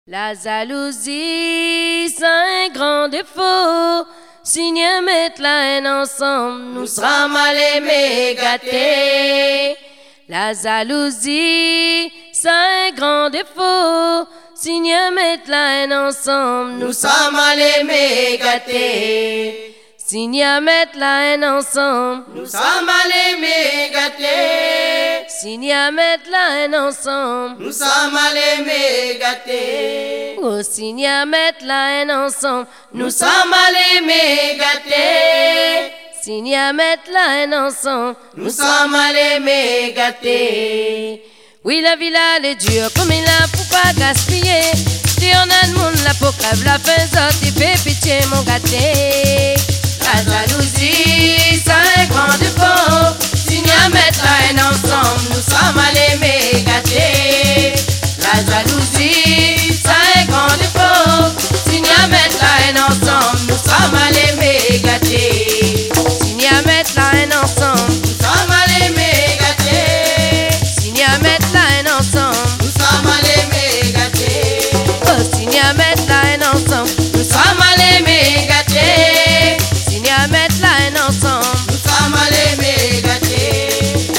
La jalousie, c'est un grand défaut. Si nous mettons la haine ensemble, nous serons mal aimés, gâtés. La jalousie, c'est un grand défaut. Si nous mettons la haine ensemble, nous serons mal aimés, gâtés. Si nous mettons la haine ensemble, nous sommes mal aimés, gâtés. Si nous mettons la haine ensemble, nous sommes mal aimés, gâtés. Oh, si nous mettons la haine ensemble, nous sommes mal aimés, gâtés. Si nous mettons la haine ensemble, nous sommes mal aimés, gâtés. Oui, la vie là, elle est dure comme il a pour pas gaspiller. Si on a le monde là pour crève la fin, ça t'y fait pitié, mon gâté. La jalousie, c'est un grand défaut. Si nous mettons la haine ensemble, nous sommes mal aimés, gâtés. La jalousie, c'est un grand défaut. Si nous mettons la haine ensemble, nous sommes mal aimés, gâtés. Si nous mettons la haine ensemble, nous sommes mal aimés, gâtés. Si nous mettons la haine ensemble, nous sommes mal aimés, gâtés. Oh, si nous mettons la haine ensemble, nous sommes mal aimés, gâtés. Si nous mettons la haine ensemble, nous sommes mal aimés, gâtés.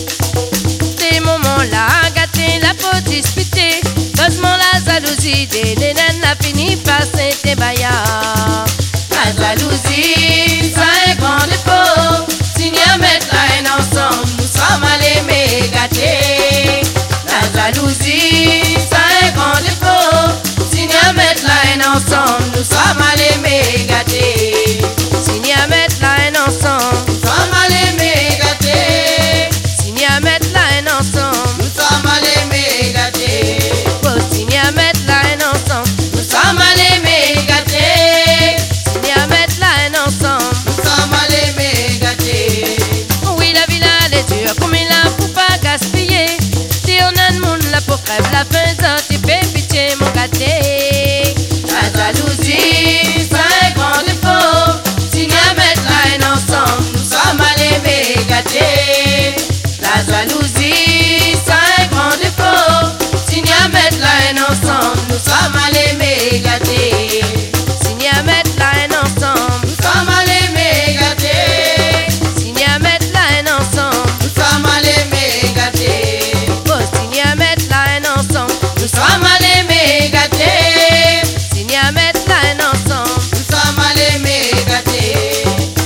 Ces moments-là, gâtés, la peau disputée. Heureusement la jalousie des naines a fini par s'intébaillir. La jalousie, c'est un grand défaut. Si nous mettons la haine ensemble, nous sommes mal aimés, gâtés. La jalousie, c'est un grand défaut. Si nous mettons la haine ensemble, nous sommes mal aimés, gâtés. Si nous mettons la haine ensemble, nous sommes mal aimés, gâtés. Si nous mettons la haine ensemble, nous sommes mal aimés, gâtés. Oh, si nous mettons la haine ensemble, nous sommes mal aimés, gâtés. Si nous mettons la haine ensemble, nous sommes mal aimés, gâtés. Oui, la vie là, elle est dure comme il a pour pas gaspiller. Si on a le monde là pour crève la fin, ça t'y fait pitié, mon gâté. La jalousie, c'est un grand défaut. Si nous mettons la haine ensemble, nous sommes mal aimés, gâtés. La jalousie, c'est un grand défaut. Si nous mettons la haine ensemble, nous sommes mal aimés, gâtés. Si nous mettons la haine ensemble, nous sommes mal aimés, gâtés. Si nous mettons la haine ensemble, nous sommes mal aimés, gâtés. Oh, si nous mettons la haine ensemble, nous sommes mal aimés, gâtés. Si nous mettons la haine ensemble, nous sommes mal aimés, gâtés.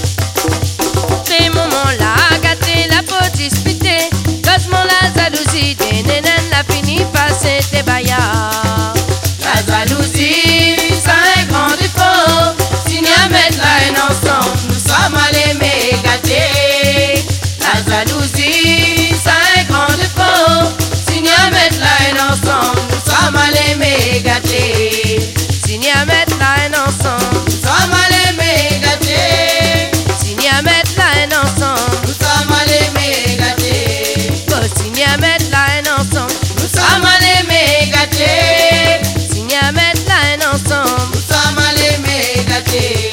Ces moments-là, gâtés, la peau disputée. Heureusement la jalousie des naines a fini par s'intébaillir. La jalousie, c'est un grand défaut. Si nous mettons la haine ensemble, nous sommes mal aimés, gâtés. La jalousie, c'est un grand défaut. Si nous mettons la haine ensemble, nous sommes mal aimés, gâtés. Si nous mettons la haine ensemble, nous sommes mal aimés, gâtés. Si nous mettons la haine ensemble, nous sommes mal aimés, gâtés. Oh, si nous mettons la haine ensemble, nous sommes mal aimés, gâtés. Si nous mettons la haine ensemble, nous sommes mal aimés, gâtés.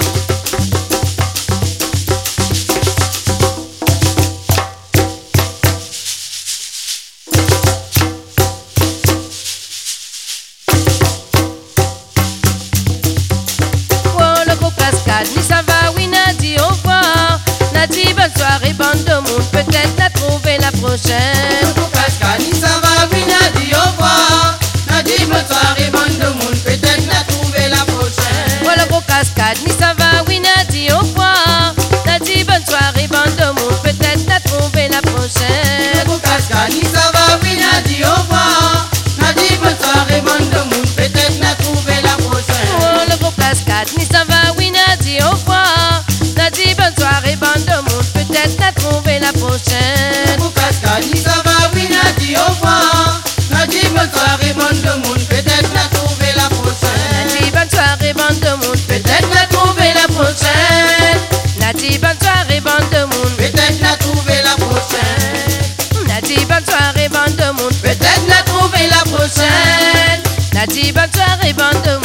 Ni ça va, oui, Nadi, au revoir. Nadi, bonne soirée, bande de monde. Peut-être la trouver la prochaine. Ni ça va, oui, Nadi, au revoir. Nadi, bonne soirée, bande de monde. Peut-être la trouver la prochaine. Voilà, gros cascade, ni ça va, oui, Nadi, au revoir. Nadi, bonne soirée, bande de monde. Peut-être la trouver la prochaine. Ni ça va, oui, Nadi, au revoir. Nadi, bonne soirée, bande de monde. Peut-être la trouver la prochaine. Oh, le gros cascade, ni ça va, oui, Nadi, au revoir. Nadi, bonne soirée, bande de monde. Peut-être la trouver la prochaine. Ni ça va, oui, Nadi, au revoir. Nadi, bonne soirée, bande de monde. Peut-être la trouver la prochaine. Nadi, bonne soirée, bande de monde. Peut-être la trouver la prochaine. Nadi, bonne soirée, bande de monde. Peut-être la trouver la prochaine. Nadi, bonne soirée, bande de monde. Peut-être la trouver la prochaine. Nadi, bonne soirée, bande de monde.